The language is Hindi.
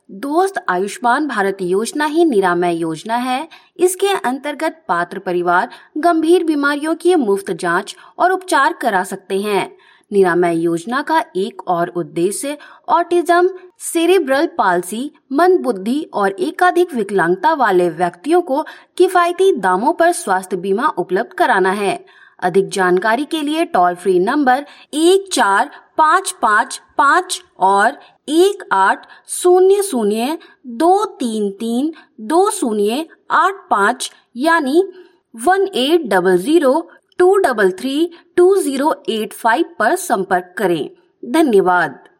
दोस्त, आयुष्मान भारत योजना ही निरामय योजना है। इसके अंतर्गत पात्र परिवार गंभीर बीमारियों की मुफ्त जांच और उपचार करा सकते हैं। निरामय योजना का एक और उद्देश्य ऑटिज्म, सेरेब्रल पाल्सी, मंदबुद्धि और एकाधिक विकलांगता वाले व्यक्तियों को किफायती दामों पर स्वास्थ्य बीमा उपलब्ध कराना है। अधिक जानकारी के लिए टोल फ्री नंबर 1455 और 1800-233-2085 यानी 1800-233-2085 पर संपर्क करें। धन्यवाद।